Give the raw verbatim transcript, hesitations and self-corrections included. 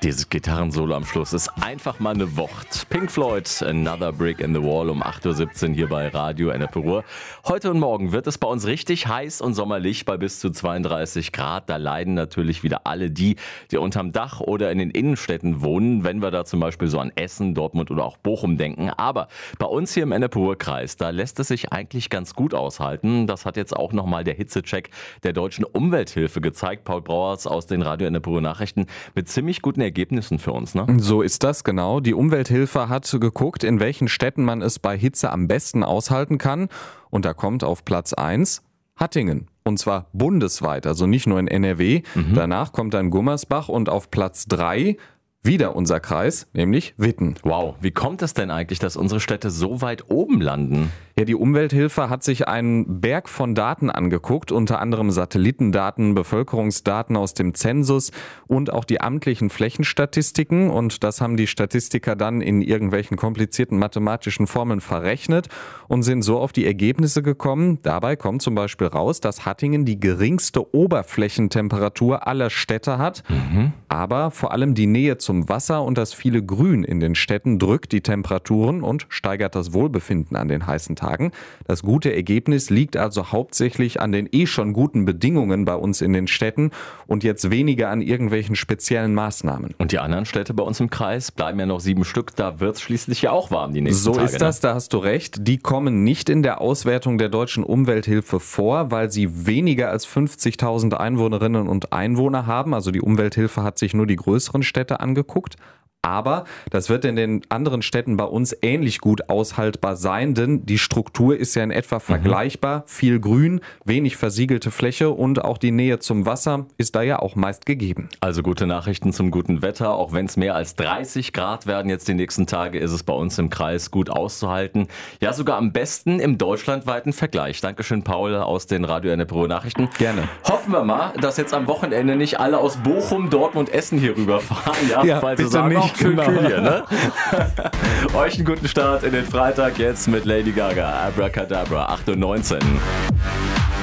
Dieses Gitarrensolo am Schluss ist einfach mal eine Wucht. Pink Floyd, Another Brick in the Wall um acht Uhr siebzehn hier bei Radio Ennepe Ruhr. Heute und morgen wird es bei uns richtig heiß und sommerlich bei bis zu zweiunddreißig Grad. Da leiden natürlich wieder alle die, die unterm Dach oder in den Innenstädten wohnen, wenn wir da zum Beispiel so an Essen, Dortmund oder auch Bochum denken. Aber bei uns hier im Ennepe Ruhr-Kreis, da lässt es sich eigentlich ganz gut aushalten. Das hat jetzt auch nochmal der Hitzecheck der Deutschen Umwelthilfe gezeigt. Paul Brauers aus den Radio Ennepe Ruhr Nachrichten mit ziemlich guten Ergebnissen für uns, ne? So ist das, genau. Die Umwelthilfe hat geguckt, in welchen Städten man es bei Hitze am besten aushalten kann. Und da kommt auf Platz eins Hattingen. Und zwar bundesweit, also nicht nur in N R W. Mhm. Danach kommt dann Gummersbach und auf Platz drei wieder unser Kreis, nämlich Witten. Wow, wie kommt es denn eigentlich, dass unsere Städte so weit oben landen? Ja, die Umwelthilfe hat sich einen Berg von Daten angeguckt, unter anderem Satellitendaten, Bevölkerungsdaten aus dem Zensus und auch die amtlichen Flächenstatistiken. Und das haben die Statistiker dann in irgendwelchen komplizierten mathematischen Formeln verrechnet und sind so auf die Ergebnisse gekommen. Dabei kommt zum Beispiel raus, dass Hattingen die geringste Oberflächentemperatur aller Städte hat. Mhm. Aber vor allem die Nähe zum Wasser und das viele Grün in den Städten drückt die Temperaturen und steigert das Wohlbefinden an den heißen Tagen. Das gute Ergebnis liegt also hauptsächlich an den eh schon guten Bedingungen bei uns in den Städten und jetzt weniger an irgendwelchen speziellen Maßnahmen. Und die anderen Städte bei uns im Kreis bleiben ja noch sieben Stück, da wird es schließlich ja auch warm die nächsten so Tage. So ist das, ne? Da hast du recht. Die kommen nicht in der Auswertung der Deutschen Umwelthilfe vor, weil sie weniger als fünfzigtausend Einwohnerinnen und Einwohner haben. Also die Umwelthilfe hat sich nur die größeren Städte angeguckt. Aber das wird in den anderen Städten bei uns ähnlich gut aushaltbar sein, denn die Struktur ist ja in etwa vergleichbar. Mhm. Viel Grün, wenig versiegelte Fläche und auch die Nähe zum Wasser ist da ja auch meist gegeben. Also gute Nachrichten zum guten Wetter. Auch wenn es mehr als dreißig Grad werden jetzt die nächsten Tage, ist es bei uns im Kreis gut auszuhalten. Ja, sogar am besten im deutschlandweiten Vergleich. Dankeschön, Paul, aus den Radio Ennepe Ruhr Nachrichten. Gerne. Hoffen wir mal, dass jetzt am Wochenende nicht alle aus Bochum, Dortmund, Essen hier rüberfahren. Ja, ja, weil sie sagen, nicht. Schön genau. Kühl hier, ne? Euch einen guten Start in den Freitag jetzt mit Lady Gaga, Abracadabra, acht Uhr neunzehn.